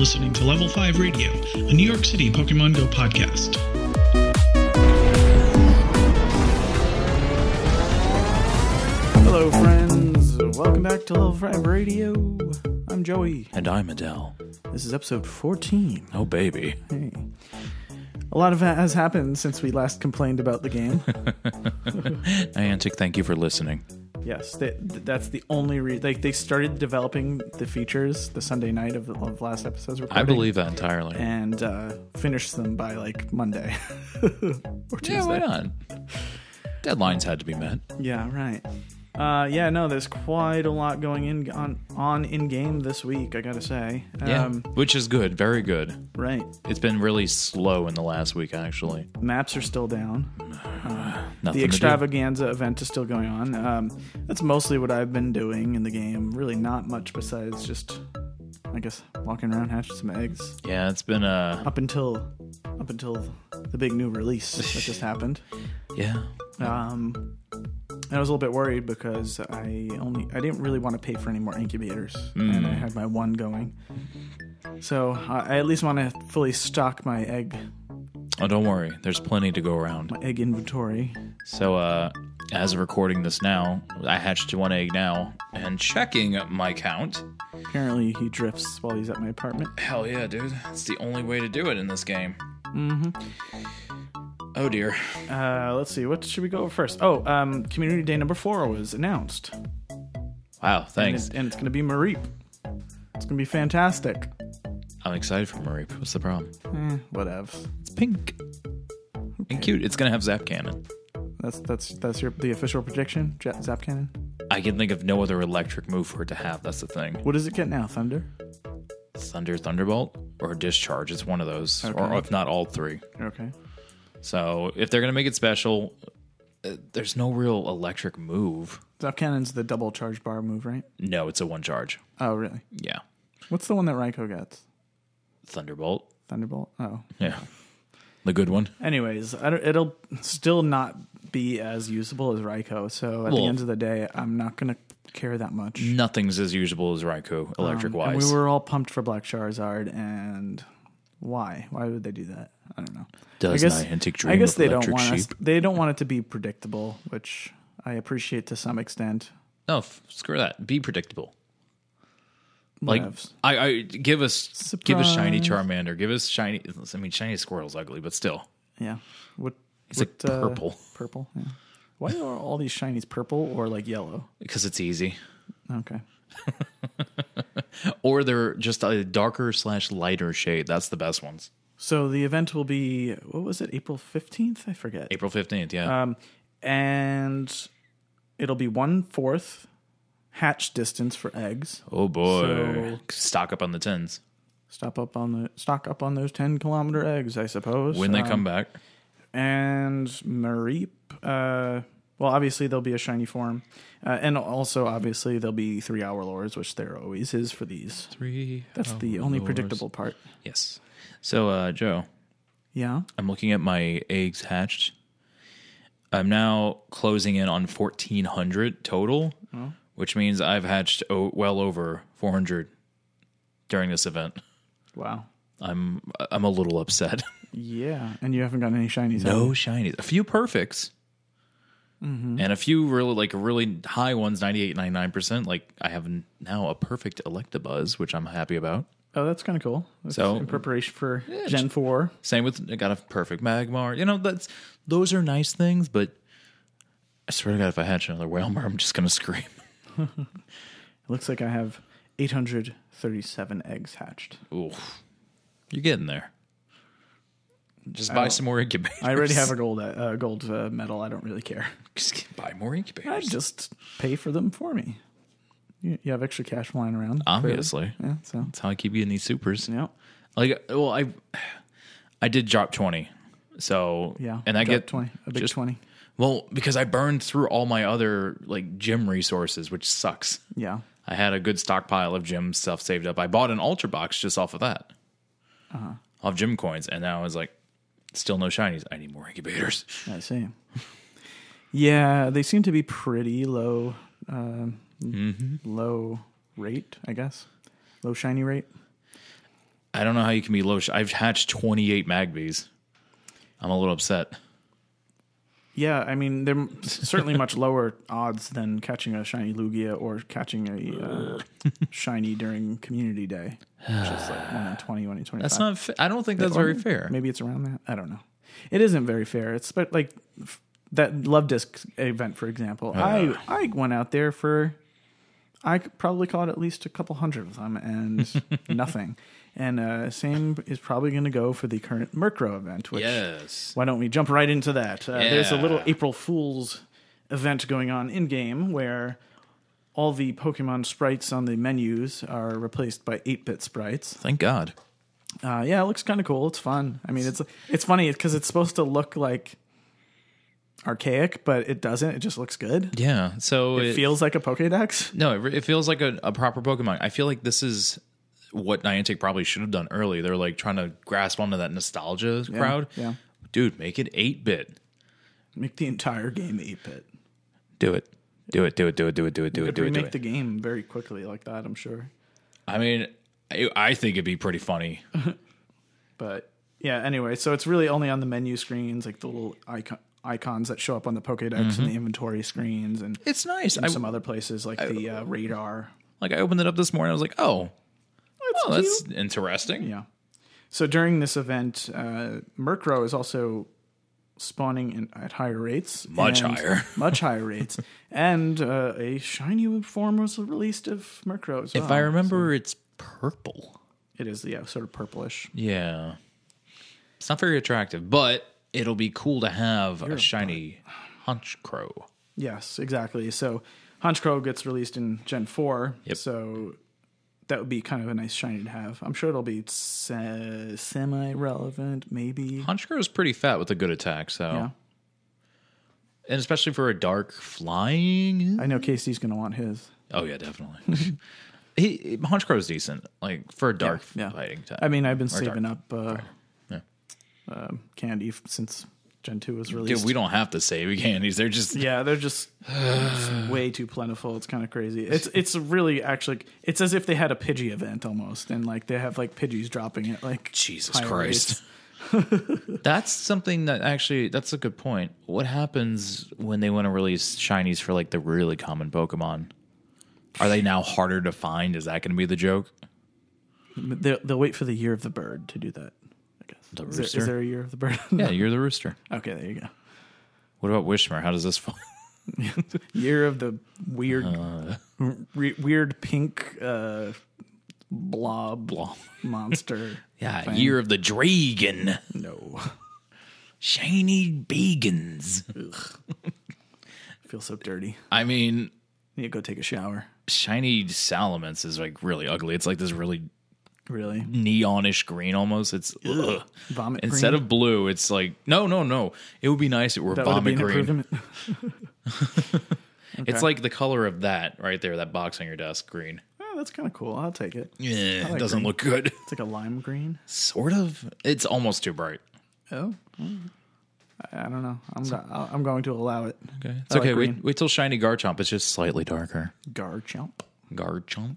listening to Level 5 Radio, a New York City Pokemon Go podcast. Hello, friends. Welcome back to Level 5 Radio. I'm Joey. And I'm Adele. This is episode 14. Oh, baby. Hey. A lot of that has happened since we last complained about the game. Niantic, thank you for listening. Yes, that's the only reason. They started developing the features the Sunday night of last episode's recording. I believe that entirely. And finished them by Monday or Tuesday. Yeah, why not? Deadlines had to be met. Yeah, right. There's quite a lot going on in game this week, I gotta say. Which is good, very good. Right. It's been really slow in the last week, actually. Maps are still down. Nothing The Extravaganza event is still going on. That's mostly what I've been doing in the game. Really not much besides just, I guess, walking around, hatching some eggs. Yeah, it's been up until the big new release that just happened. Yeah. I was a little bit worried because I didn't really want to pay for any more incubators, and I had my one going. So I at least want to fully stock my egg. Oh, don't worry. There's plenty to go around. My egg inventory. So, as of recording this now, I hatched one egg now, and checking my count. Apparently he drifts while he's at my apartment. Hell yeah, dude. It's the only way to do it in this game. Mm-hmm. Oh, dear. Let's see. What should we go over first? Oh, Community Day number 4 was announced. Wow, thanks. And it's going to be Mareep. It's going to be fantastic. I'm excited for Mareep. What's the problem? Whatever. It's pink. And cute. It's going to have Zap Cannon. That's the official prediction? Zap Cannon? I can think of no other electric move for it to have. That's the thing. What does it get now? Thunder? Thunderbolt? Or Discharge. It's one of those. Okay. Or if not, all three. Okay. So if they're going to make it special, there's no real electric move. Zap Cannon's the double charge bar move, right? No, it's a one charge. Oh, really? Yeah. What's the one that Raikou gets? Thunderbolt. Thunderbolt? Oh. Yeah. The good one. Anyways, it'll still not be as usable as Raikou, so at the end of the day, I'm not going to care that much. Nothing's as usable as Raikou, electric-wise. And we were all pumped for Black Charizard, and why? Why would they do that? I don't know. Does Niantic dream I guess of they don't electric want sheep? they don't want it to be predictable, which I appreciate to some extent. No, screw that. Be predictable. Whatevs. I give us shiny Surprise. Charmander. Give us shiny. I mean, shiny Squirrel's ugly, but still. Yeah. It's like purple. Purple. Yeah. Why are all these shinies purple or yellow? Because it's easy. Okay. Or they're just a darker / lighter shade. That's the best ones. So the event will be, what was it, April 15th? I forget. April 15th, yeah. And it'll be 1/4 hatch distance for eggs. Oh boy. So stock up on the 10s. Stock up on those 10-kilometer eggs, I suppose. When they come back. And Mareep, obviously there'll be a shiny form. And also, obviously, there'll be 3-hour lures, which there always is for these. That's the only predictable part. Yes. So, Joe. Yeah? I'm looking at my eggs hatched. I'm now closing in on 1,400 total, which means I've hatched well over 400 during this event. Wow. I'm a little upset. Yeah, and you haven't gotten any shinies. No shinies. A few perfects. Mm-hmm. And a few really high ones, 98, 99%. Like, I have now a perfect Electabuzz, which I'm happy about. Oh, that's kind of cool. That's So in preparation for Gen 4. Same with, I got a perfect Magmar. Those are nice things, but I swear to God, if I hatch another Wailmer, I'm just going to scream. It looks like I have 837 eggs hatched. Ooh. You're getting there. Just buy some more incubators. I already have a gold medal. I don't really care. Just buy more incubators. I just pay for them for me. You have extra cash flying around. Obviously. Yeah, so. That's how I keep getting these supers. Yeah. I did drop 20. So, Yeah. and I get 20, a big 20. Well, because I burned through all my other gym resources, which sucks. Yeah. I had a good stockpile of gym stuff saved up. I bought an Ultra Box just off of that. Of gym coins, and now I was like, still no shinies. I need more incubators. I see. Yeah, they seem to be pretty low, low rate, I guess. Low shiny rate. I don't know how you can be low. I've hatched 28 Magbies. I'm a little upset. Yeah, I mean, they're certainly much lower odds than catching a shiny Lugia or catching a shiny during Community Day, which is like 1 in 20, 1 in 25. That's not. I don't think that's very fair. Maybe it's around that. I don't know. It isn't very fair. It's but like that Love Disc event, for example. I went out there for. I probably caught at least a couple hundred of them and nothing. And same is probably going to go for the current Murkrow event. Which, yes. Why don't we jump right into that? There's a little April Fool's event going on in-game where all the Pokemon sprites on the menus are replaced by 8-bit sprites. Thank God. Yeah, it looks kind of cool. It's fun. I mean, it's funny because it's supposed to look like archaic, but it doesn't. It just looks good. Yeah. So it feels like a Pokédex. No, it feels like a proper Pokemon. I feel like this is what Niantic probably should have done early. They're like trying to grasp onto that nostalgia crowd. Yeah. Dude, make it 8-bit. Make the entire game 8-bit. Do it. Do it. Remake the game very quickly like that, I'm sure. I mean, I think it'd be pretty funny. But yeah, anyway, so it's really only on the menu screens, like the little icons that show up on the Pokédex and the inventory screens, and it's nice. And some other places like the radar. Like I opened it up this morning, I was like, that's interesting. Yeah. So during this event, Murkrow is also spawning at higher rates. Much higher rates. And a shiny form was released of Murkrow as well. If I remember, it's purple. It is, yeah, sort of purplish. Yeah. It's not very attractive, but it'll be cool to have a shiny Honchkrow. Yes, exactly. So Honchkrow gets released in Gen 4. Yep. So that would be kind of a nice shiny to have. I'm sure it'll be semi-relevant, maybe. Honchkrow is pretty fat with a good attack, so. Yeah. And especially for a dark flying. I know Casey's going to want his. Oh, yeah, definitely. Honchkrow is decent, like for a dark fighting type. I mean, I've been saving up candy since Gen 2 was released. Dude, we don't have to save candies. They're just way too plentiful. It's kind of crazy. It's really actually it's as if they had a Pidgey event almost, and like they have like Pidgeys dropping it like Jesus Christ. That's something that actually that's a good point. What happens when they want to release shinies for like the really common Pokemon? Are they now harder to find? Is that going to be the joke? They'll wait for the Year of the Bird to do that. The Is rooster? there a Year of the Bird? Yeah, you're the rooster. Okay, there you go. What about Wishmer? How does this fall? Year of the weird pink blob monster. Yeah, thing. Year of the Dragon. No. Shiny Beagons. I feel so dirty. I mean, Need to go take a shower. Shiny Salamence is like really ugly. It's like this really neonish green almost. It's vomit instead green? of blue. It's like no. It would be nice if it were That vomit would be an green. improvement. It's like the color of that right there, that box on your desk, green. Oh, that's kind of cool. I'll take it. Yeah, like it doesn't green. look good. It's like a lime green. Sort of. It's almost too bright. Oh, I don't know. I'm going to allow it. Okay, it's I like okay. green. Wait till Shiny Garchomp. It's just slightly darker. Garchomp. Garchomp.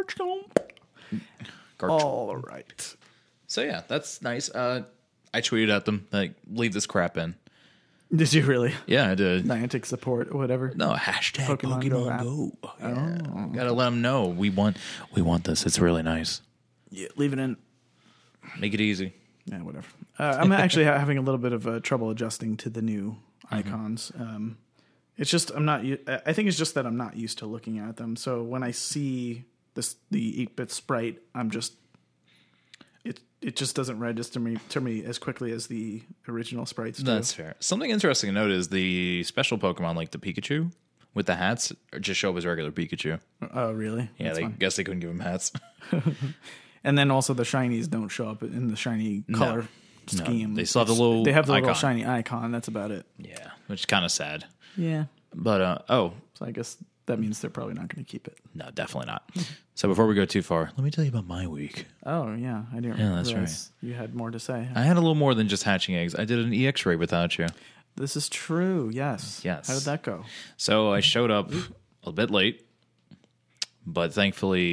All right. So yeah, that's nice. I tweeted at them like, leave this crap in. Did you really? Yeah, I did. Niantic support, whatever. No, hashtag Pokemon Go. Yeah. Oh. Gotta let them know we want this. It's really nice. Yeah, leave it in. Make it easy. Yeah, whatever. I'm actually having a little bit of trouble adjusting to the new icons. It's just I think it's just that I'm not used to looking at them. So when I see the 8-bit sprite, it just doesn't register to me as quickly as the original sprites do. That's fair. Something interesting to note is the special Pokemon like the Pikachu with the hats just show up as regular Pikachu. Oh, really? Yeah, That's they fun. guess they couldn't give him hats. And then also the shinies don't show up in the shiny color scheme. They still have the little They have the little icon. shiny icon. That's about it. Yeah, which is kind of sad. Yeah. But So I guess that means they're probably not going to keep it. no, definitely not. So before we go too far, let me tell you about my week. Oh, yeah. I didn't Yeah, that's realize you had more to say. I had a little more than just hatching eggs. I did an EX raid without you. This is true. Yes. Yes. How did that go? So I showed up a bit late, but thankfully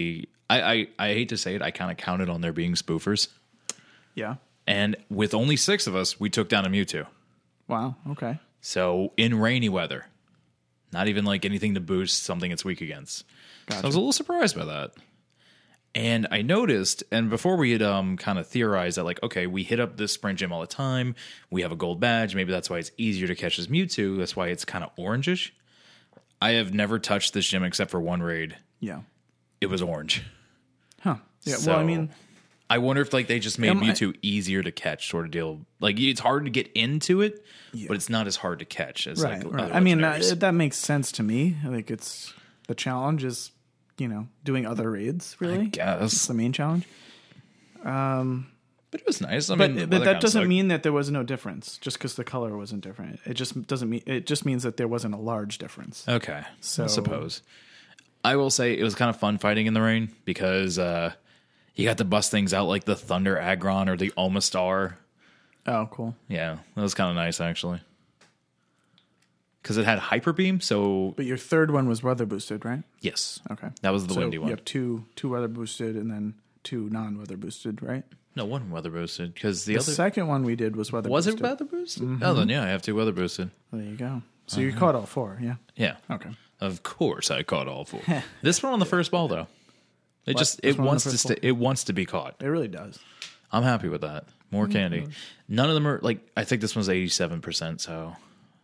I hate to say it, I kind of counted on there being spoofers. Yeah. And with only 6 of us, we took down a Mewtwo. Wow. Okay. So in rainy weather, not even like anything to boost something it's weak against. Gotcha. So I was a little surprised by that. And I noticed, and before we had kind of theorized that, like, okay, we hit up this sprint gym all the time. We have a gold badge. Maybe that's why it's easier to catch this Mewtwo. That's why it's kind of orangish. I have never touched this gym except for one raid. Yeah. It was orange. Huh. Yeah. So, well, I mean, I wonder if like they just made Mewtwo easier to catch, sort of deal. Like it's hard to get into it, but it's not as hard to catch as right. like. Right. Other I mean, legendaries. that makes sense to me. Like it's the challenge is, doing other raids. Really, I guess it's the main challenge. But it was nice. I But mean, that doesn't mean that there was no difference just because the color wasn't different. It just doesn't mean it just means that there wasn't a large difference. Okay, So- I suppose. I will say it was kind of fun fighting in the rain because you got to bust things out like the Thunder Aggron or the Omastar. Oh, cool. Yeah, that was kind of nice actually. Because it had Hyper Beam, so But your third one was weather boosted, right? yes, Okay. that was the So windy one. You have two weather boosted and then 2 non-weather boosted, right? No, one weather boosted because the The other second one we did was weather was boosted. it weather boosted? Oh, then yeah, I have 2 weather boosted. There you go. So you caught all 4, yeah. Yeah, Okay. of course I caught all 4. This one on the first ball though, it This it one on the wants to first stay. It wants to be caught. It really does. I'm happy with that. More candy. None of them are like. I think this one's 87%. So,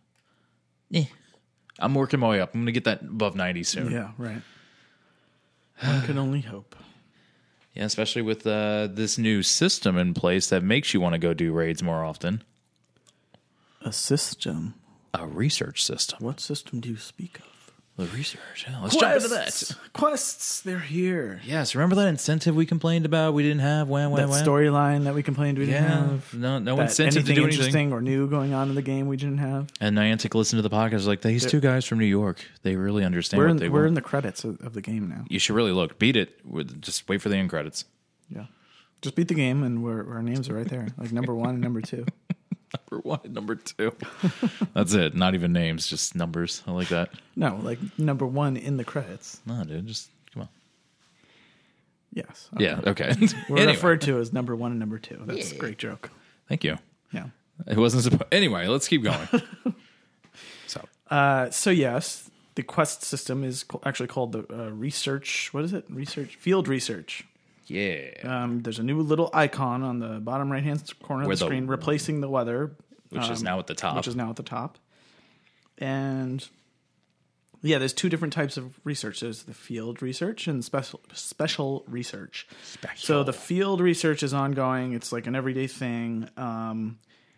I'm working my way up. I'm gonna get that above 90 soon. Yeah, right. One can only hope. Yeah, especially with this new system in place that makes you want to go do raids more often. A system. A research system. What system do you speak of? The research. Yeah, let's jump into that. Quests, they're here. Yes, remember that incentive we complained about? We didn't have when That storyline that we complained we didn't have. No That incentive to anything do anything. interesting or new going on in the game we didn't have. And Niantic listened to the podcast like these 2 guys from New York. They really understand We're what in, they we're want. in the credits of the game now. You should really look. Beat it. Just wait for the end credits. Yeah. Just beat the game and our names are right there. Like number 1 and number 2. Number 1 and number 2. That's it. Not even names, just numbers. I like that. No, like number 1 in the credits. No, dude, just come on. Yes. Yeah, okay. We're Anyway, referred to as number 1 and number 2. That's a great joke. thank you. Yeah. It wasn't supposed. Anyway, let's keep going. So yes, the quest system is actually called the research. What is it? Field research. Yeah. There's a new little icon on the bottom right hand corner of Where the the- screen, replacing the weather, Which is now at the top. which is now at the top. And yeah, there's 2 different types of research. There's the field research and special research. So the field research is ongoing. It's like an everyday thing, and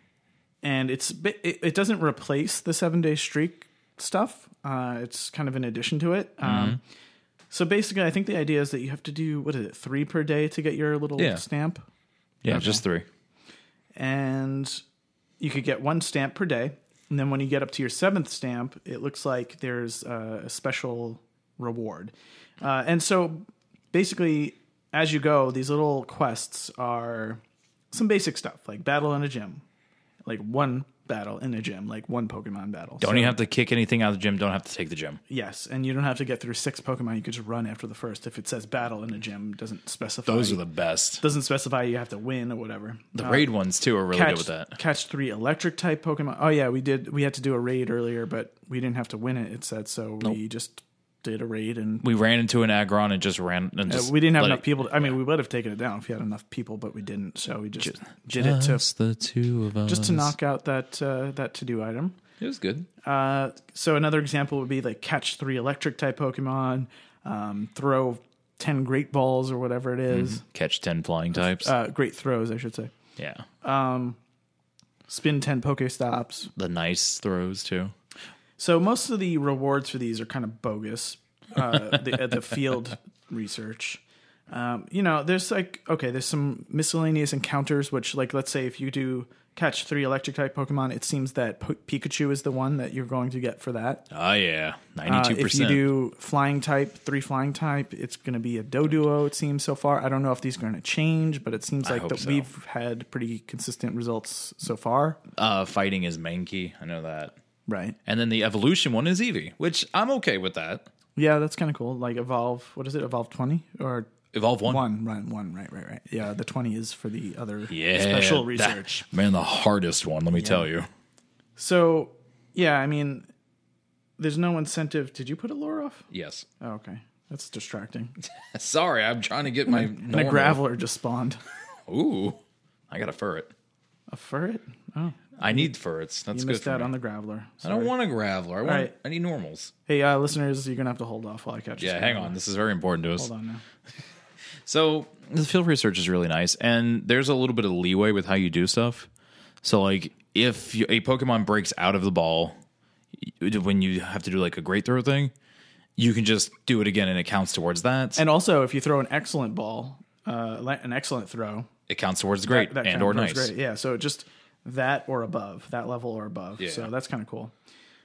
it doesn't replace the 7-day streak stuff. It's kind of in addition to it. So basically, I think the idea is that you have to do 3 per day to get your little stamp, Yeah, just 3. and you could get 1 stamp per day. And then when you get up to your 7th stamp, it looks like there's a special reward. And so basically, as you go, these little quests are some basic stuff, like battle in a gym. Like 1 battle in a gym, like 1 Pokemon battle. Don't you have to kick anything out of the gym? Don't have to take the gym. Yes, and you don't have to get through 6 Pokemon. You could just run after the first. If it says battle in a gym, it doesn't specify. Those are the best. Doesn't specify you have to win or whatever. The raid ones, too, are really good with that. Catch 3 electric type Pokemon. Oh yeah, we had to do a raid earlier, but we didn't have to win it. It said so. We just did a raid and We ran into an Aggron and just ran. And just we didn't have let enough it- people. I mean, we would have taken it down if we had enough people, but we didn't. So we just did it to the 2 of us. just to knock out that to do item. It was good. So another example would be like catch 3 electric type Pokemon, throw 10 great balls or whatever it is. Catch 10 flying types. Great throws, I should say. Yeah. Spin 10 Pokestops. The nice throws, too. So most of the rewards for these are kind of bogus. The field research. There's there's some miscellaneous encounters, which like, let's say if you do catch 3 electric type Pokemon, it seems that Pikachu is the one that you're going to get for that. Oh, yeah. 92%. If you do flying type, 3 flying type, it's going to be a Doduo, it seems so far. I don't know if these are going to change, but it seems like hope so. we've had pretty consistent results so far. Fighting is Mankey. I know that. Right. And then the evolution one is Eevee, which I'm okay with that. Yeah, that's kind of cool. Like Evolve, what is it? Evolve 20? Or Evolve 1? One, right. Yeah, the 20 is for the other Yeah. special research. Man, the hardest one, let me tell you. So, yeah, I mean, there's no incentive. Did you put a lure off? Yes. Oh, okay. That's distracting. Sorry, I'm trying to get my And a graveler just spawned. Ooh, I got a ferret. A ferret? Oh. I need ferrets. That's You good missed for out me. on the graveler. I don't want a graveler. Right. I need normals. Hey, listeners, you're going to have to hold off while I catch this Yeah, hang graveler. on. This is very important to us. Hold on now. So the field research is really nice, and there's a little bit of leeway with how you do stuff. So, like, if a Pokemon breaks out of the ball when you have to do like a great throw thing, you can just do it again, and it counts towards that. And also, if you throw an excellent ball, an excellent throw, it counts towards the great that and or counts nice. great. Yeah, so just that or above, that level or above. Yeah. So that's kind of cool.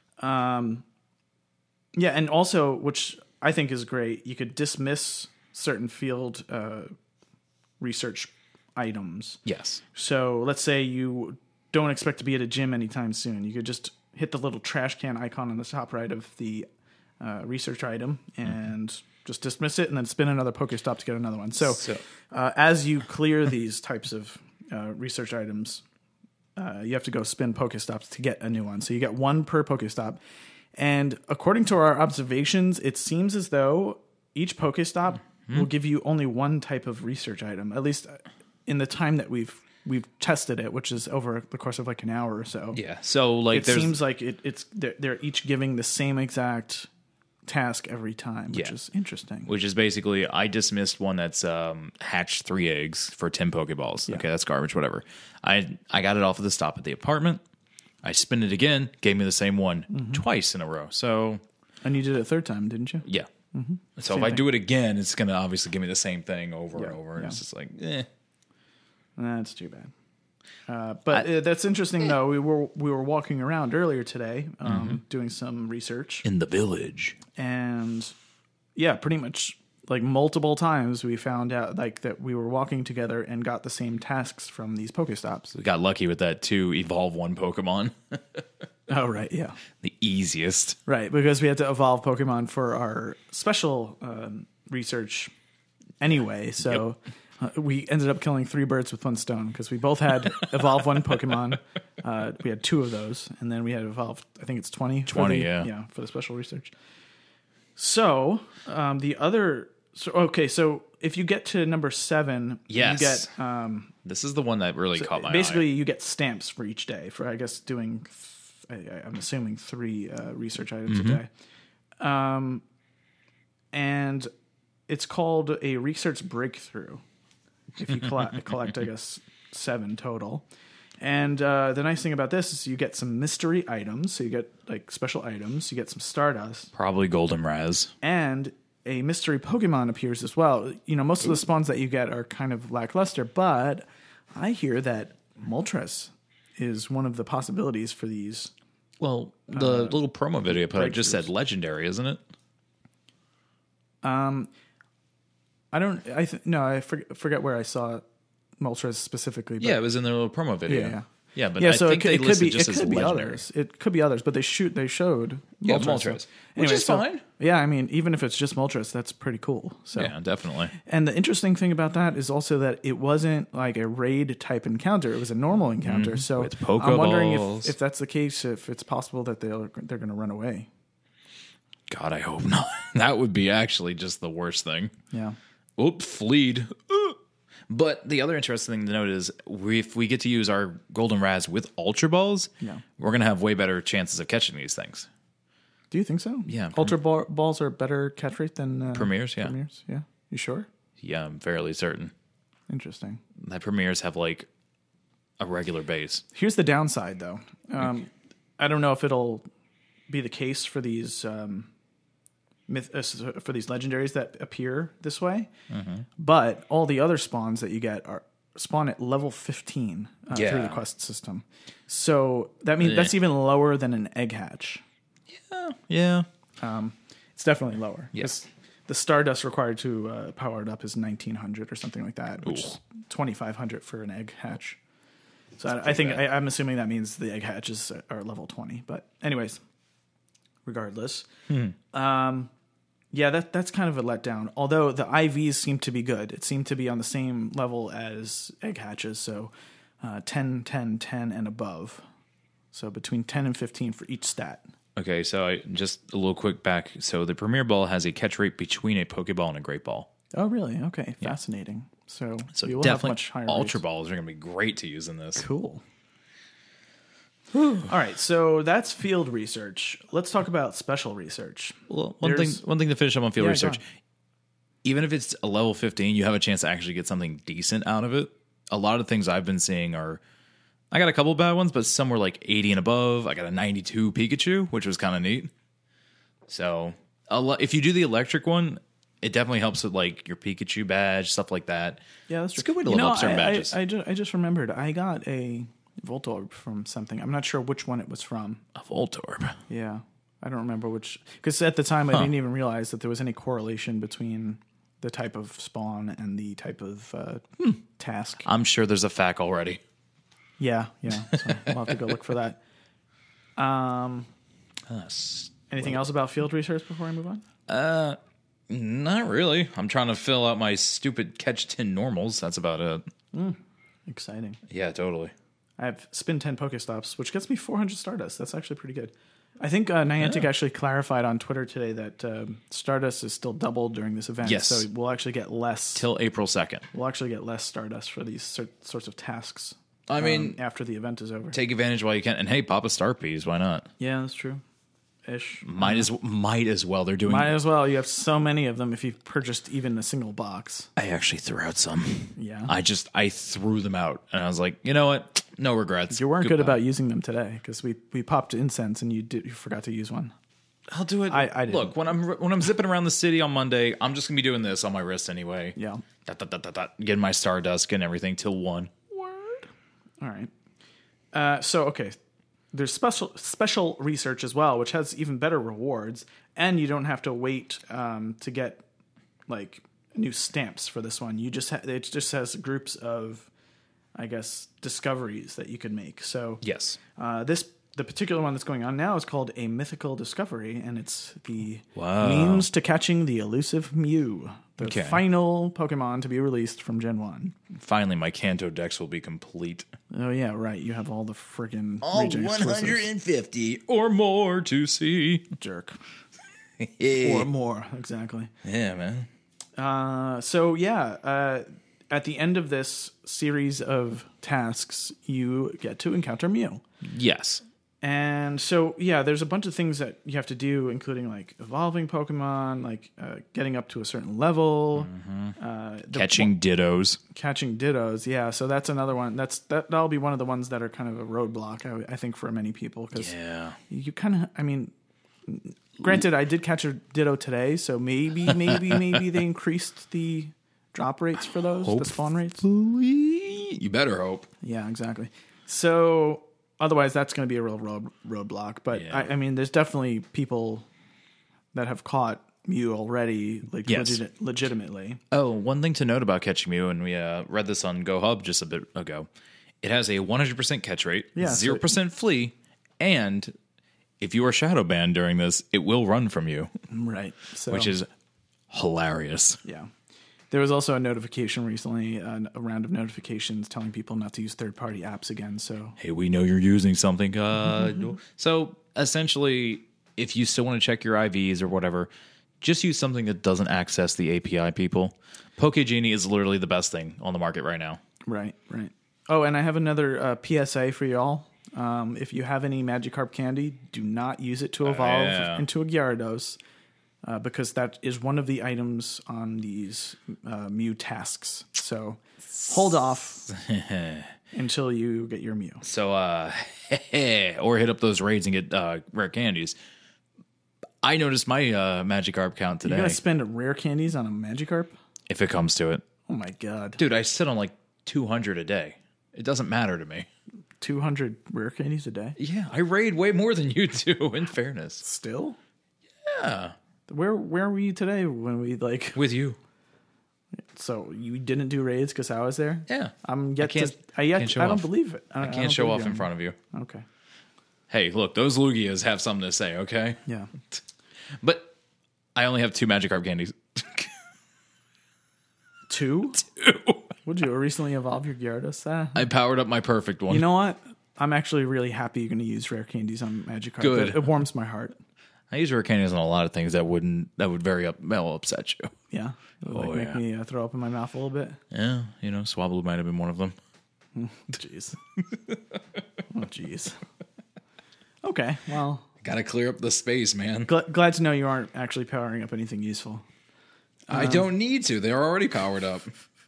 Yeah, and also, which I think is great, you could dismiss certain field research items. Yes. So let's say you don't expect to be at a gym anytime soon. You could just hit the little trash can icon on the top right of the research item and just dismiss it and then spin another Pokestop to get another one. So as you clear these types of research items, you have to go spin Pokestops to get a new one. So you get one per Pokestop. And according to our observations, it seems as though each Pokestop will give you only one type of research item, at least in the time that we've tested it, which is over the course of like an hour or so. Yeah. So like It seems like they're each giving the same exact task every time, which is interesting. Which is basically, I dismissed one that's hatched 3 eggs for 10 Pokeballs. Yeah. Okay, that's garbage, whatever. I got it off of the stop at the apartment. I spin it again, gave me the same one twice in a row. So, And you did it a third time, didn't you? yeah. So Same if I thing. do it again, it's going to obviously give me the same thing over and over. And yeah. it's just like, eh. That's too bad. But that's interesting, though. We were walking around earlier today, doing some research, In the village. and yeah, pretty much like multiple times we found out like that we were walking together and got the same tasks from these Pokestops. We got lucky with that too. Evolve one Pokemon. Oh, right, yeah. The easiest. Right, because we had to evolve Pokemon for our special research anyway. So we ended up killing 3 birds with one stone because we both had evolve one Pokemon. We had 2 of those, and then we had evolved, I think it's 20. 20, yeah. Yeah, for the special research. So the other... So if you get to number 7, Yes. you get... This is the one that really caught my basically, eye. you get stamps for each day for, I guess, doing... I'm assuming 3 research items a day. And it's called a research breakthrough if you collect, I guess, 7 total. And the nice thing about this is you get some mystery items. So you get like special items. You get some Stardust. Probably Golden Raz. And a mystery Pokemon appears as well. You know, most of the spawns that you get are kind of lackluster, but I hear that Moltres is one of the possibilities for these. Well, the little promo video I put out just said legendary, isn't it? I forget where I saw Moltres specifically. But Yeah, it was in their little promo video. Yeah. Yeah, but yeah, I so think it they could listed be just as be legendary. others. It could be others, but they showed Yeah, Moltres. Moltres. So- Which is so- fine. Yeah, I mean, even if it's just Moltres, that's pretty cool. So Yeah, definitely. And the interesting thing about that is also that it wasn't like a raid type encounter; it was a normal encounter. So With I'm wondering Pokeballs. if that's the case, if it's possible that they're going to run away. God, I hope not. That would be actually just the worst thing. Yeah. Oops, fleed. But the other interesting thing to note is if we get to use our Golden Raz with Ultra Balls, we're going to have way better chances of catching these things. Do you think so? Yeah. Ultra balls are better catch rate than Premiers, yeah. Premiers, yeah. You sure? Yeah, I'm fairly certain. Interesting. That Premiers have like a regular base. Here's the downside, though. I don't know if it'll be the case for these for these legendaries that appear this way, but all the other spawns that you get spawn at level 15 through the quest system. So that means that's even lower than an egg hatch. Yeah. It's definitely lower. Yes. The Stardust required to power it up is 1900 or something like that, which is 2500 for an egg hatch. So I think I'm assuming that means the egg hatches are level 20. But anyways, regardless, Yeah, that's kind of a letdown. Although the IVs seem to be good. It seemed to be on the same level as egg hatches, so 10, 10, 10, and above. So between 10 and 15 for each stat. Okay, so just a little quick back. So the Premier Ball has a catch rate between a Pokeball and a Great Ball. Oh, really? Okay, fascinating. So you will definitely have much higher Ultra rates. Balls are going to be great to use in this. Cool. All right, so that's field research. Let's talk about special research. Well, one thing to finish up on field Yeah, research. go on. Even if it's a level 15, you have a chance to actually get something decent out of it. A lot of things I've been seeing are, I got a couple bad ones, but some were like 80 and above. I got a 92 Pikachu, which was kind of neat. So if you do the electric one, it definitely helps with like your Pikachu badge, stuff like that. Yeah, that's It's a true. good way to level up certain badges. I just remembered. I got a Voltorb from something. I'm not sure which one it was from. A Voltorb. Yeah. I don't remember which. Because at the time, I didn't even realize that there was any correlation between the type of spawn and the type of task. I'm sure there's a FAQ already. Yeah. So we'll have to go look for that. Anything else about field research before I move on? Not really. I'm trying to fill out my stupid catch 10 normals. That's about it. Exciting. Yeah, totally. I have spin 10 Pokestops, which gets me 400 Stardust. That's actually pretty good. I think Niantic actually clarified on Twitter today that Stardust is still doubled during this event. Yes. So we'll actually get less. Till April 2nd. We'll actually get less Stardust for these sorts of tasks. I mean, after the event is over. take advantage while you can. And hey, pop a Star Piece. Why not? Yeah, that's true. Ish. Might as well. They're doing. Might as well. You have so many of them if you've purchased even a single box. I actually threw out some. Yeah. I threw them out, and I was like, you know what? No regrets. You weren't good Goodbye. about using them today because we popped incense and you forgot to use one. I'll do it. I didn't. Look, when I'm zipping around the city on Monday, I'm just gonna be doing this on my wrist anyway. Yeah. Getting my Stardust and everything till 1. Word. All right. So okay, there's special research as well, which has even better rewards, and you don't have to wait to get like new stamps for this one. You just it just has groups of, I guess, discoveries that you could make. So Yes. The particular one that's going on now is called a mythical discovery, and it's the Wow. means to catching the elusive Mew, the Okay. final Pokemon to be released from Gen 1. Finally, my Kanto Dex will be complete. Oh, yeah, right. You have all the friggin' All region exclusives. 150 or more to see. Jerk. Yeah, Or more, exactly. man. At the end of this series of tasks, you get to encounter Mew. Yes. And so, yeah, there's a bunch of things that you have to do, including like evolving Pokemon, like getting up to a certain level, Catching Dittos. catching Dittos. Yeah, so that's another one. That'll be one of the ones that are kind of a roadblock, I think, for many people because Yeah. you kind of, I mean, granted, I did catch a Ditto today, so maybe they increased the drop rates for those, the spawn rates. You better hope. Yeah, exactly. So otherwise, that's going to be a real roadblock. But Yeah. I mean, there's definitely people that have caught Mew already, like Yes. legitimately. Oh, one thing to note about Catching Mew, and we read this on GoHub just a bit ago. It has a 100% catch rate, Yeah, 0% flee, and if you are shadow banned during this, it will run from you, Right. So, which is hilarious. yeah. There was also a notification recently, a round of notifications telling people not to use third-party apps again. So Hey, we know you're using something. So essentially, if you still want to check your IVs or whatever, just use something that doesn't access the API, people. PokeGenie is literally the best thing on the market right now. Right. Oh, and I have another PSA for y'all. If you have any Magikarp candy, do not use it to evolve into a Gyarados, because that is one of the items on these Mew tasks. So hold off until you get your Mew. So, or hit up those raids and get rare candies. I noticed my Magikarp count You're today. going to spend rare candies on a Magikarp? If it comes to it. Oh my god. Dude, I sit on like 200 a day. It doesn't matter to me. 200 rare candies a day? Yeah, I raid way more than you do, in fairness. Still? Yeah. Where were you today when we like... With you. So you didn't do raids because I was there? Yeah. I'm yet can't- to... I can't show don't off. believe it. I can't show off in front of you. Okay. Hey, look, those Lugias have something to say, okay? Yeah. But I only have 2 Magikarp candies. 2? Would you recently evolve your Gyarados? I powered up my perfect one. You know what? I'm actually really happy you're going to use rare candies on Magikarp. Good. It warms my heart. I use rare candies on a lot of things that would upset you. Yeah. Make me throw up in my mouth a little bit. Yeah, Swablu might have been one of them. Jeez. Oh, jeez. Okay, well. Gotta clear up the space, man. Glad to know you aren't actually powering up anything useful. I don't need to. They're already powered up.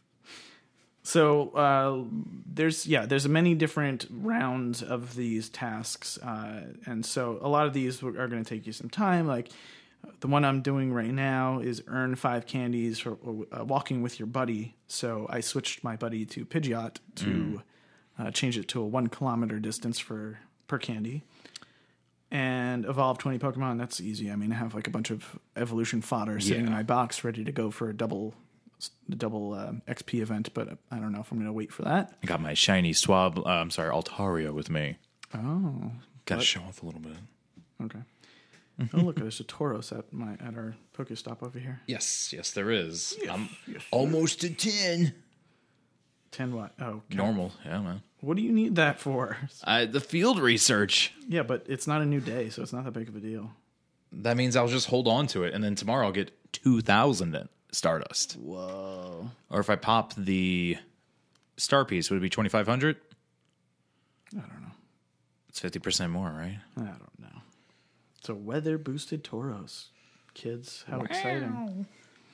So there's many different rounds of these tasks, and so a lot of these are going to take you some time. Like the one I'm doing right now is earn 5 candies for walking with your buddy. So I switched my buddy to Pidgeot to change it to a 1 kilometer distance per candy, and evolve 20 Pokemon. That's easy. I mean, I have like a bunch of evolution fodder sitting in my box ready to go for a double XP event, but I don't know if I'm going to wait for that. I got my shiny Altaria with me. Oh. Got to show off a little bit. Okay. Oh, look, there's a Tauros at our Pokestop over here. Yes, there is. Yes, I'm yes, almost to 10. 10 what? Oh, okay. Normal, yeah, man. What do you need that for? The field research. Yeah, but it's not a new day, so it's not that big of a deal. That means I'll just hold on to it, and then tomorrow I'll get 2,000 Stardust. Whoa. Or if I pop the Star Piece, would it be 2,500? I don't know. It's 50% more, right? I don't know. It's a weather-boosted Tauros. Kids, how exciting.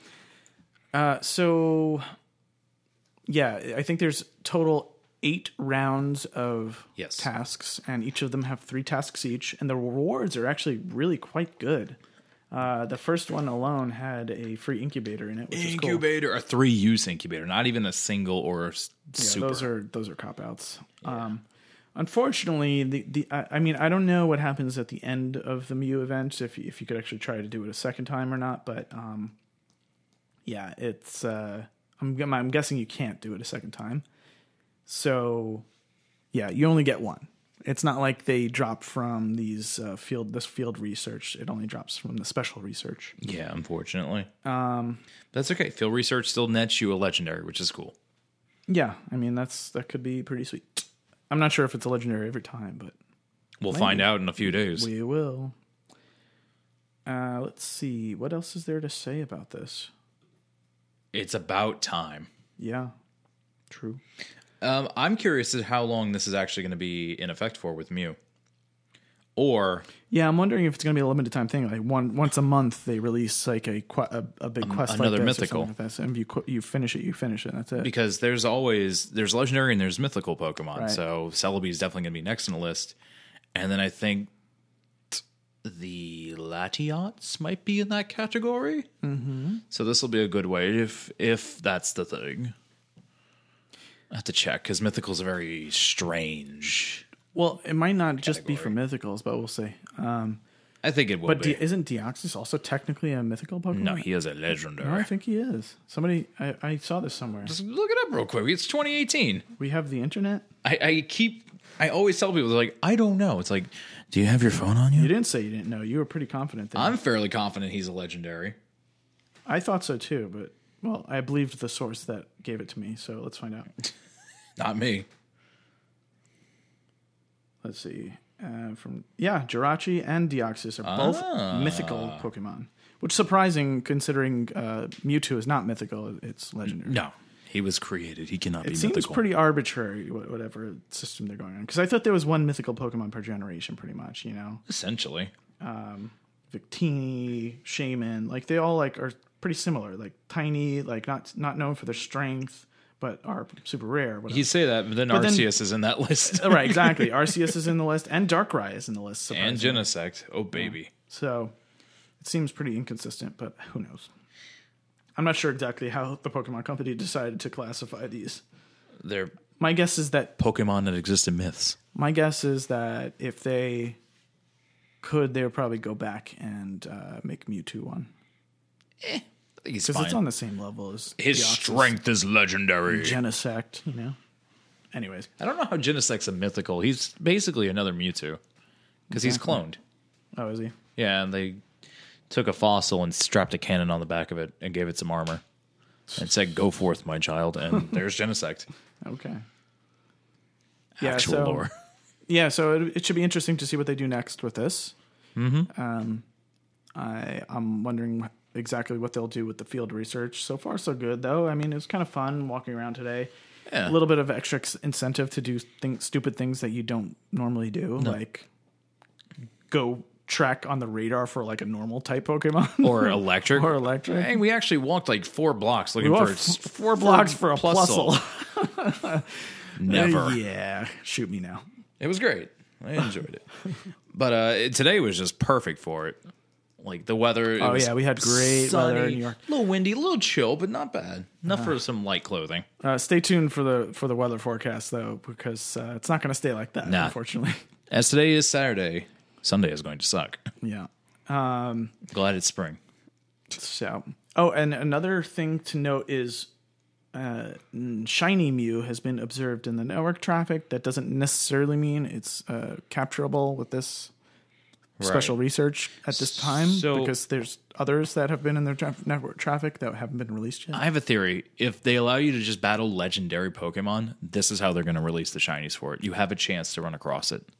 So, yeah, I think there's total 8 rounds of tasks, and each of them have 3 tasks each, and the rewards are actually really quite good. The first one alone had a free incubator in it, which is cool. Incubator, a 3-use incubator, not even a single or super. Those are cop-outs. Yeah. Unfortunately, I mean, I don't know what happens at the end of the Mew event, if you could actually try to do it a second time or not, but yeah, it's I'm guessing you can't do it a second time. So yeah, you only get 1. It's not like they drop from this field research. It only drops from the special research. Yeah, unfortunately. That's okay. Field research still nets you a legendary, which is cool. Yeah, I mean that could be pretty sweet. I'm not sure if it's a legendary every time, but we'll find out in a few days. We will. Let's see. What else is there to say about this? It's about time. Yeah, true. I'm curious as to how long this is actually going to be in effect for with Mew. Or yeah, I'm wondering if it's going to be a limited time thing. Like once a month, they release like a big quest, another like this mythical. Like this, and you finish it, and that's it. Because there's legendary and there's mythical Pokemon. Right. So Celebi is definitely going to be next on the list. And then I think the Latios might be in that category. Mm-hmm. So this will be a good way if that's the thing. I have to check because mythicals are very strange. Well, it might not just be for mythicals, but we'll see. I think it will be. But isn't Deoxys also technically a mythical Pokemon? No, he is a legendary. No, I think he is. Somebody, I saw this somewhere. Just look it up real quick. It's 2018. We have the internet? I always tell people, like, I don't know. It's like, do you have your phone on you? You didn't say you didn't know. You were pretty confident there. I'm fairly confident he's a legendary. I thought so too, but, well, I believed the source that gave it to me, so let's find out. Not me. Let's see. Jirachi and Deoxys are both mythical Pokemon. Which is surprising considering Mewtwo is not mythical, it's legendary. No, he was created. He cannot be mythical. It seems pretty arbitrary, whatever system they're going on. Because I thought there was 1 mythical Pokemon per generation, pretty much, you know? Essentially. Victini, Shaman, like they all like are pretty similar. Like tiny, like not known for their strength, but are super rare. Whatever. You say that, but then Arceus is in that list. Right, exactly. Arceus is in the list, and Darkrai is in the list. And Genesect. Oh, baby. Yeah. So it seems pretty inconsistent, but who knows? I'm not sure exactly how the Pokemon Company decided to classify these. My guess is that Pokemon that exist in myths. My guess is that if they could, they would probably go back and make Mewtwo one. Because it's on the same level as his Deoxys. Strength is legendary. Genesect, you know. Anyways, I don't know how Genesect's a mythical. He's basically another Mewtwo because he's cloned. Oh, is he? Yeah, and they took a fossil and strapped a cannon on the back of it and gave it some armor and said, "Go forth, my child." And there's Genesect. Okay. Actual lore. Yeah, so it should be interesting to see what they do next with this. Mm-hmm. I'm wondering exactly what they'll do with the field research. So far, so good, though. I mean, it was kind of fun walking around today. Yeah. A little bit of extra incentive to do stupid things that you don't normally do, like go track on the radar for like a normal type Pokemon. Or electric. Or electric. Hey, we actually walked like 4 blocks looking We for walked 4 blocks for a Plusle. Never. Yeah, shoot me now. It was great. I enjoyed it. But today was just perfect for it. Like the weather. Oh, yeah, we had great sunny, weather in New York. A little windy, a little chill, but not bad. Enough for some light clothing. Stay tuned for the weather forecast, though, because it's not going to stay like that, unfortunately. As today is Saturday, Sunday is going to suck. Yeah. Glad it's spring. So, and another thing to note is Shiny Mew has been observed in the network traffic. That doesn't necessarily mean it's capturable with this special research at this time, because there's others that have been in their network traffic that haven't been released yet. I have a theory. If they allow you to just battle legendary Pokemon, this is how they're going to release the shinies for it. You have a chance to run across it.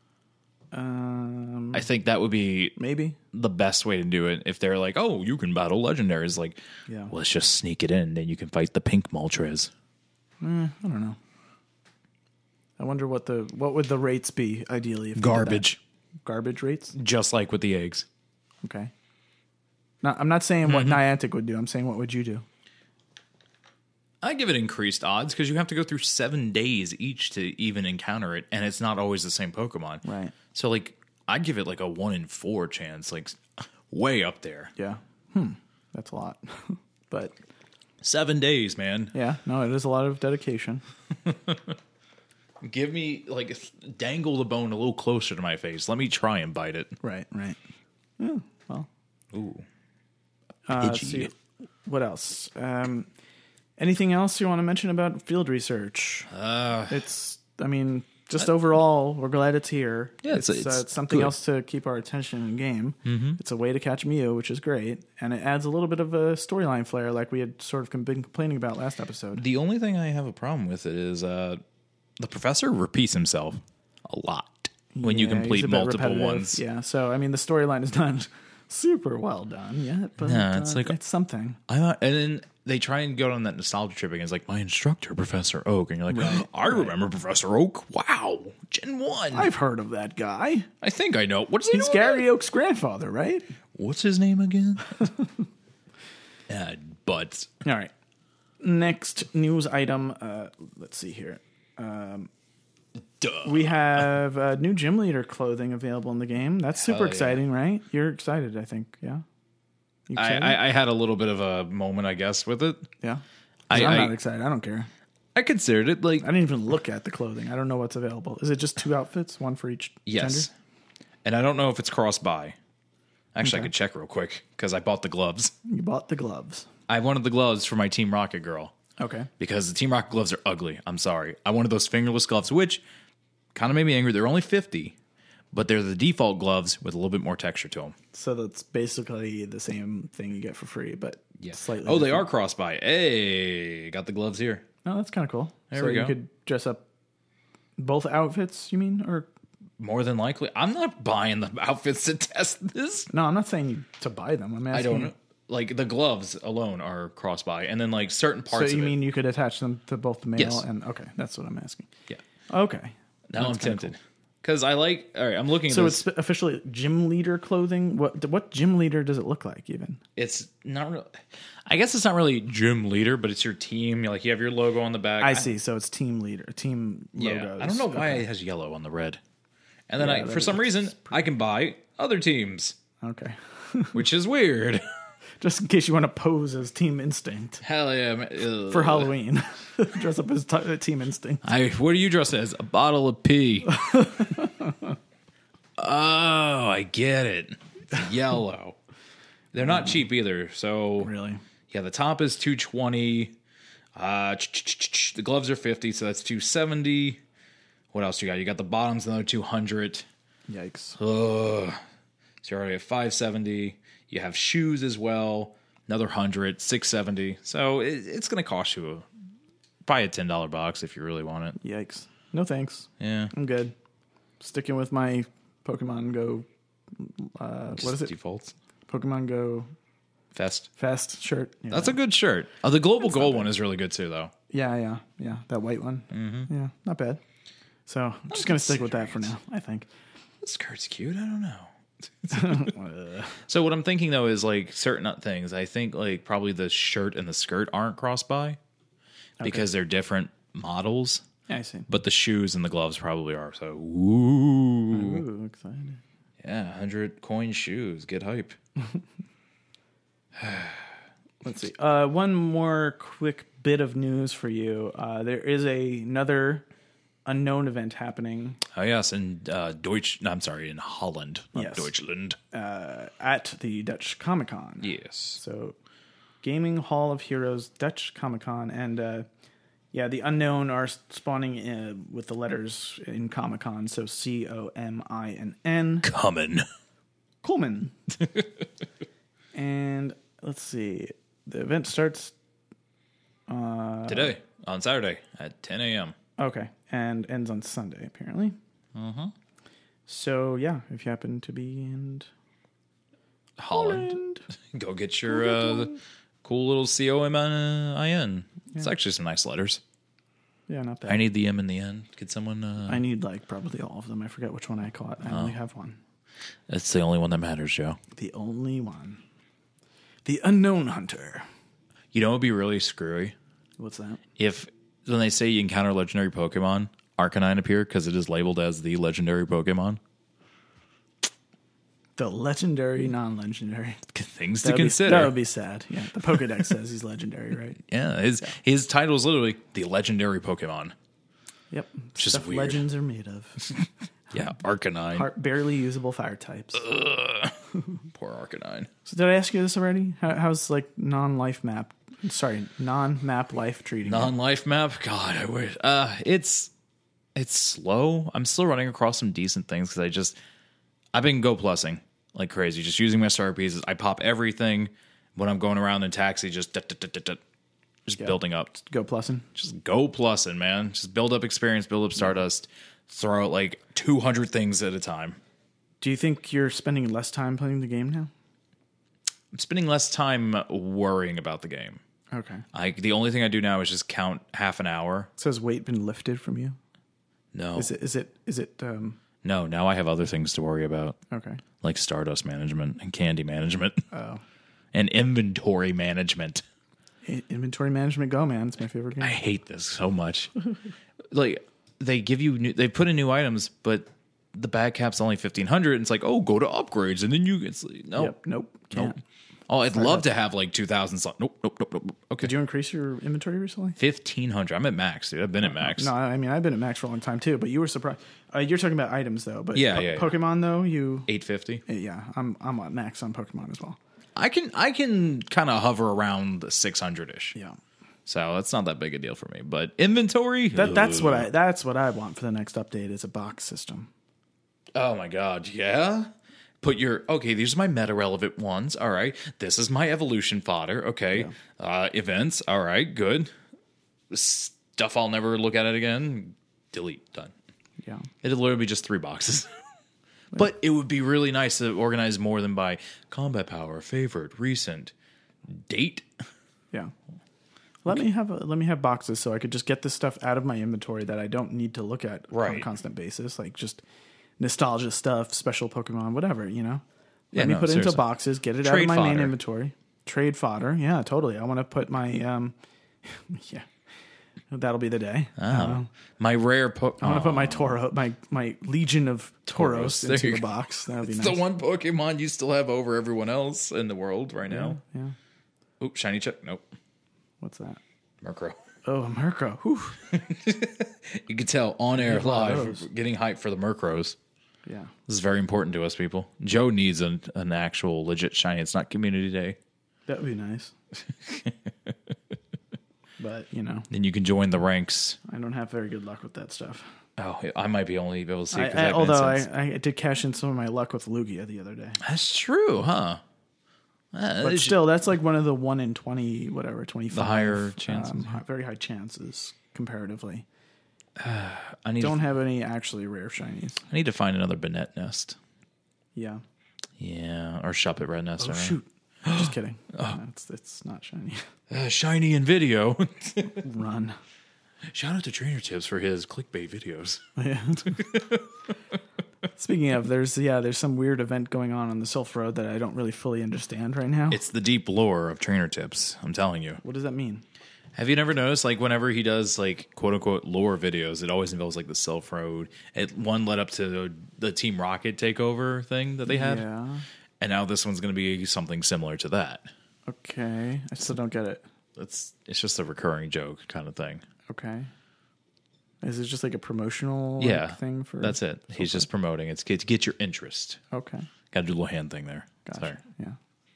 I think that would be maybe the best way to do it. If they're like, "Oh, you can battle legendaries," like, yeah, well, let's just sneak it in, then you can fight the pink Moltres. I don't know. I wonder what would the rates be ideally? If Garbage. Garbage rates, just like with the eggs. Okay. Now, I'm not saying what Niantic would do. I'm saying what would you do? I give it increased odds because you have to go through 7 days each to even encounter it, and it's not always the same Pokemon. Right. So, like, I'd give it like a 1 in 4 chance, like way up there. Yeah. That's a lot. But 7 days, man. Yeah. No, it is a lot of dedication. Give me, like, dangle the bone a little closer to my face. Let me try and bite it. Right. Yeah, well. Ooh. See, what else? Anything else you want to mention about field research? Just overall, we're glad it's here. Yeah, it's something good. else to keep our attention in game. Mm-hmm. It's a way to catch Mew, which is great. And it adds a little bit of a storyline flair like we had sort of been complaining about last episode. The only thing I have a problem with it is the professor repeats himself a lot when you complete multiple ones. Yeah, so, the storyline is not super well done yet, but it's something. And then they try and go on that nostalgia trip again. It's like, my instructor, Professor Oak. And you're like, I remember Professor Oak. Wow. Gen 1. I've heard of that guy. I think I know. What is he He's Gary Oak's grandfather, right? What's his name again? Butts. All right. Next news item. Let's see here. We have new gym leader clothing available in the game. That's super exciting, right? You're excited, I think. Yeah. I had a little bit of a moment, I guess, with it. Yeah. I'm not excited. I don't care. I considered it like I didn't even look at the clothing. I don't know what's available. Is it just 2 outfits, one for each gender? And I don't know if it's cross-buy. Actually, I could check real quick because I bought the gloves. You bought the gloves. I wanted the gloves for my Team Rocket girl. Okay. Because the Team Rocket gloves are ugly. I'm sorry. I wanted those fingerless gloves, which kind of made me angry. They're only $50, but they're the default gloves with a little bit more texture to them. So that's basically the same thing you get for free, but slightly different. They are cross-buy. Hey, got the gloves here. Oh, that's kind of cool. There we go. You could dress up both outfits, you mean? Or more than likely. I'm not buying the outfits to test this. No, I'm not saying to buy them. I'm asking. I don't know. Like, the gloves alone are cross-buy, and then, like, certain parts So you of mean you could attach them to both the male Yes. and... Okay, that's what I'm asking. Yeah. Okay. Now I'm tempted. Because I like... All right, I'm looking at So this. it's officially gym leader clothing? What gym leader does it look like, even? It's not really... I guess it's not really gym leader, but it's your team. Like, you have your logo on the back. I see. So it's team leader, team logos. I don't know why it has yellow on the red. And then for some reason, I can buy other teams. Okay. Which is weird. Just in case you want to pose as Team Instinct. Hell yeah. For Halloween. Dress up as Team Instinct. What are you dressed as? A bottle of pee. Oh, I get it. It's yellow. They're not cheap either. So Really? Yeah, the top is $220. The gloves are $50, so that's $270. What else you got? You got the bottoms, another $200. Yikes. So you're already at $570. You have shoes as well, another 100, $670. So it's going to cost you probably a $10 box if you really want it. Yikes. No thanks. Yeah. I'm good. Sticking with my Pokemon Go, what is it? Defaults. Pokemon Go Fest shirt. Yeah, That's a good shirt. The global gold one is really good too, though. Yeah. That white one. Mm-hmm. Yeah, not bad. So I'm just going to stick with that for now, I think. The skirt's cute. I don't know. So what I'm thinking, though, is like certain things. I think like probably the shirt and the skirt aren't cross by because they're different models. Yeah, I see. But the shoes and the gloves probably are. So, ooh excited. Yeah, 100 coin shoes. Get hype. Let's see. One more quick bit of news for you. There is another unknown event happening. Oh, yes, in in Holland, not Yes. Deutschland. At the Dutch Comic-Con. Yes. So, Gaming Hall of Heroes, Dutch Comic-Con, and the unknown are spawning with the letters in Comic-Con, so COMINN. Coleman. And let's see. The event starts Today, on Saturday at 10 a.m. Okay, and ends on Sunday, apparently. So, yeah, if you happen to be in Holland. Go get your cool little COMIN. It's actually some nice letters. Yeah, not bad. I need the M in the end. Could someone... I need, probably all of them. I forget which one I caught. I only have one. That's the only one that matters, Joe. The only one. The Unknown Hunter. You know what would be really screwy? What's that? If, when they say you encounter legendary Pokemon, Arcanine appear because it is labeled as the legendary Pokemon. The legendary, non-legendary. Things to consider. That would be sad. Yeah, the Pokedex says he's legendary, right? Yeah, his title is literally the legendary Pokemon. Yep. Which is Stuff weird. Legends are made of. Yeah, Arcanine. Barely usable fire types. Poor Arcanine. So did I ask you this already? How's non-map life treating you? Non-life map? God, I wish. It's slow. I'm still running across some decent things because I've been go plussing like crazy, just using my star pieces. I pop everything when I'm going around in taxi, just building up. Go plussing. Just go plussing, man. Just build up experience, build up Stardust, throw out like 200 things at a time. Do you think you're spending less time playing the game now? I'm spending less time worrying about the game. Okay. The only thing I do now is just count half an hour. So has weight been lifted from you? No. Is it No, now I have other things to worry about. Okay. Like Stardust management and candy management. Oh. And inventory management. Inventory management, go, man. It's my favorite game. I hate this so much. Like, they give you they put in new items, but the bag cap's only 1,500. And it's like, oh, go to upgrades, and then it's like, nope. Yep. Nope. Can't. Nope. Oh, I'd love to have like 2,000. Nope. Okay. Did you increase your inventory recently? 1,500. I'm at max, dude. I've been at max. No, I mean I've been at max for a long time too. But you were surprised. You're talking about items though. But Yeah. Pokemon though, you 850. Yeah, I'm at max on Pokemon as well. I can kind of hover around the 600-ish. Yeah. So that's not that big a deal for me. But inventory, That's what I want for the next update is a box system. Oh my god, yeah. These are my meta relevant ones. All right. This is my evolution fodder. Okay. Yeah. Events. All right, good. Stuff I'll never look at it again. Delete. Done. Yeah. It'll literally be just 3 boxes. But it would be really nice to organize more than by combat power, favored, recent, date. Yeah. Let me have boxes so I could just get this stuff out of my inventory that I don't need to look at on a constant basis, like just nostalgia stuff, special Pokemon, whatever, Let me put it into boxes, get it out of my main inventory. Trade fodder. Yeah, totally. I want to put my yeah. That'll be the day. My rare I want to put my Tauros, my Legion of Tauros into the box. That would be nice. The one Pokemon you still have over everyone else in the world right now. Yeah. Oop, shiny check. Nope. What's that? Murkrow. Oh, a Murkrow. Whew. You could tell on air live, getting hyped for the Murkrows. Yeah. This is very important to us, people. Joe needs an actual legit shiny. It's not community day. That would be nice. But, Then you can join the ranks. I don't have very good luck with that stuff. Oh, I might be only able to see it. Although I did cash in some of my luck with Lugia the other day. That's true, huh? But still, that's like one of the 1 in 20, whatever, 25. The higher chances. Very high chances comparatively. I Don't have any actually rare shinies. I need to find another Banette nest. Yeah. Yeah, or shop at Red Nest. Oh, shoot. Just kidding. It's not shiny. Shiny in video. Run. Shout out to Trainer Tips for his clickbait videos. Yeah. Speaking of, there's some weird event going on the Sylph Road that I don't really fully understand right now. It's the deep lore of Trainer Tips. I'm telling you. What does that mean? Have you never noticed, like, whenever he does, like, quote-unquote lore videos, it always involves, like, the Sylph Road. One led up to the Team Rocket takeover thing that they had. Yeah. And now this one's going to be something similar to that. Okay. I still don't get it. It's just a recurring joke kind of thing. Okay. Is it just like a promotional thing for? That's it. He's just promoting. It's to get your interest. Okay. Got to do a little hand thing there. Gotcha. Sorry. Yeah.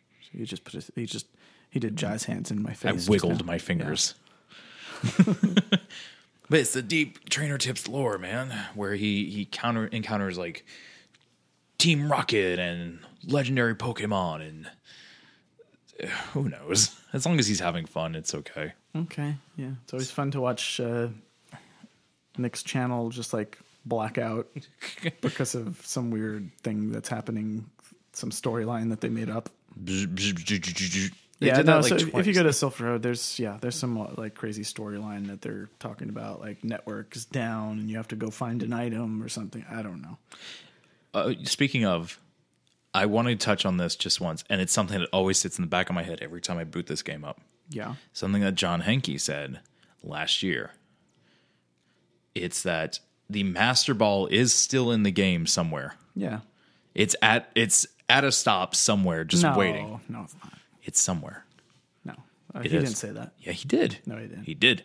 So he did jazz hands in my face. I wiggled my fingers. Yeah. But it's the deep Trainer Tips lore, man, where he encounters like Team Rocket and legendary Pokemon, and who knows? As long as he's having fun, it's okay. Okay. Yeah. It's always fun to watch Nick's channel just like black out because of some weird thing that's happening, some storyline that they made up. Yeah, no. So if you go to Sylph Road, there's some like crazy storyline that they're talking about, like network is down and you have to go find an item or something. I don't know. Speaking of, I want to touch on this just once, and it's something that always sits in the back of my head every time I boot this game up. Yeah, something that John Henke said last year. It's that the Master Ball is still in the game somewhere. Yeah, it's at a stop somewhere, just waiting. No, it's not. It's somewhere. No, he didn't say that. Yeah, he did. No, he didn't. He did.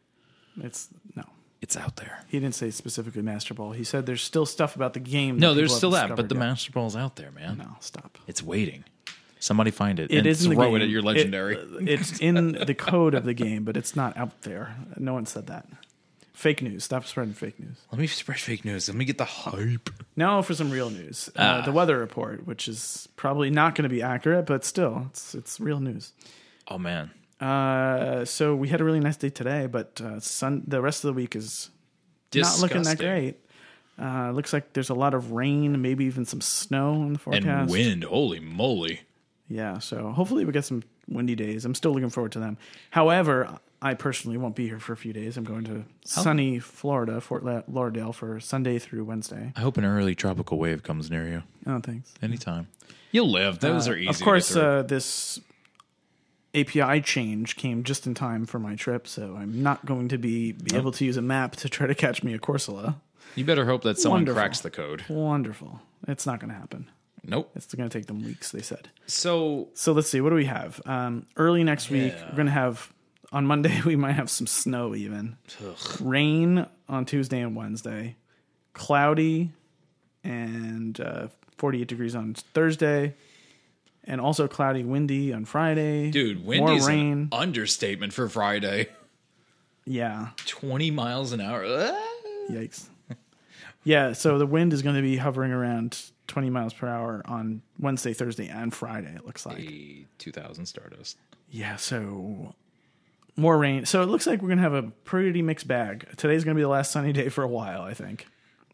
It's out there. He didn't say specifically Master Ball. He said there's still stuff about the game. No, there's still that, but the Master Ball's out there, man. No, stop. It's waiting. Somebody find it. It is in the game. Throw it at your legendary. It's in the code of the game, but it's not out there. No one said that. Fake news. Stop spreading fake news. Let me spread fake news. Let me get the hype. Now for some real news. The weather report, which is probably not going to be accurate, but still, it's real news. Oh, man. So we had a really nice day today, but the rest of the week is not looking that great. Looks like there's a lot of rain, maybe even some snow in the forecast. And wind. Holy moly. Yeah, so hopefully we get some windy days. I'm still looking forward to them. However, I personally won't be here for a few days. I'm going to sunny Florida, Fort Lauderdale, for Sunday through Wednesday. I hope an early tropical wave comes near you. Oh, thanks. Anytime. You'll live. Those are easy. Of course, this API change came just in time for my trip, so I'm not going to be able to use a map to try to catch me a Corsola. You better hope that someone cracks the code. Wonderful. It's not going to happen. Nope. It's going to take them weeks, they said. So let's see. What do we have? Early next week, we're going to have, on Monday, we might have some snow even. Ugh. Rain on Tuesday and Wednesday. Cloudy and 48 degrees on Thursday. And also cloudy, windy on Friday. Dude, windy's rain. An understatement for Friday. Yeah. 20 miles an hour. Yikes. Yeah, so the wind is going to be hovering around 20 miles per hour on Wednesday, Thursday, and Friday, it looks like. 2000 Stardust. Yeah, so more rain. So it looks like we're going to have a pretty mixed bag. Today's going to be the last sunny day for a while, I think.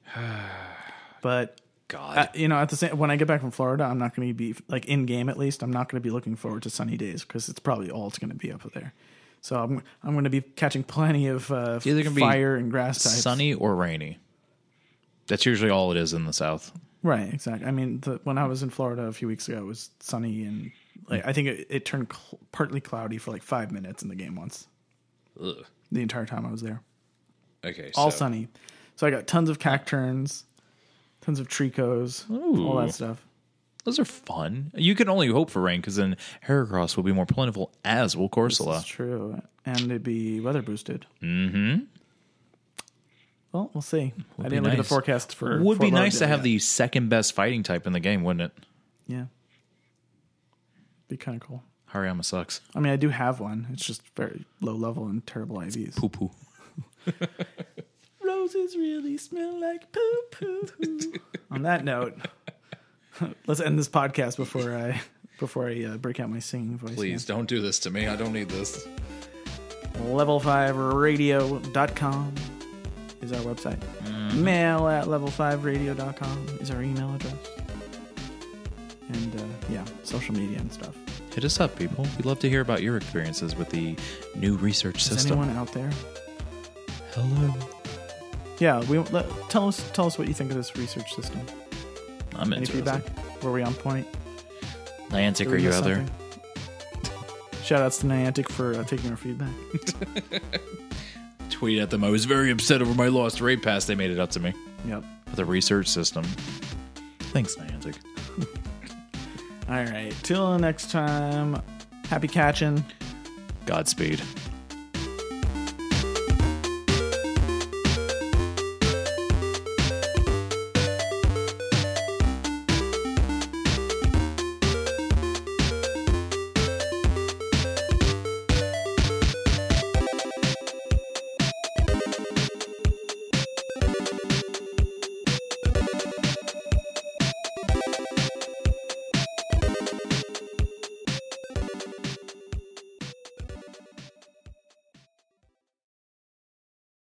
But God, at the same, when I get back from Florida, I'm not going to be, like in game at least, I'm not going to be looking forward to sunny days because it's probably all it's going to be up there. So I'm going to be catching plenty of fire and grass types. Sunny or rainy. That's usually all it is in the South. Right, exactly. I mean, when I was in Florida a few weeks ago, it was sunny and I think it turned partly cloudy for like 5 minutes in the game once. Ugh. The entire time I was there. Okay, all sunny. So I got tons of cacturns, tons of tricos, all that stuff. Those are fun. You can only hope for rain because then Heracross will be more plentiful, as will Corsola. This is true. And it'd be weather boosted. Mm-hmm. Well, we'll see. I didn't look at the forecast for would be nice to have the second best fighting type in the game, wouldn't it? Yeah. Be kind of cool. Hariyama sucks. I mean, I do have one. It's just very low level and terrible IVs. Poo-poo. Roses really smell like poo-poo. On that note, let's end this podcast before I break out my singing voice. Please don't do this to me. I don't need this. Level5radio.com is our website. Mail at level5radio.com is our email address. And social media and stuff. Hit us up, people. We'd love to hear about your experiences with the new research system. Is anyone out there? Hello. Yeah, tell us what you think of this research system. I'm Any interested. feedback? Were we on point? Niantic, are you out there? Shout-outs to Niantic for taking our feedback. Tweet at them. I was very upset over my lost raid pass. They made it up to me. Yep. The research system. Thanks, Niantic. All right. Till next time. Happy catching. Godspeed.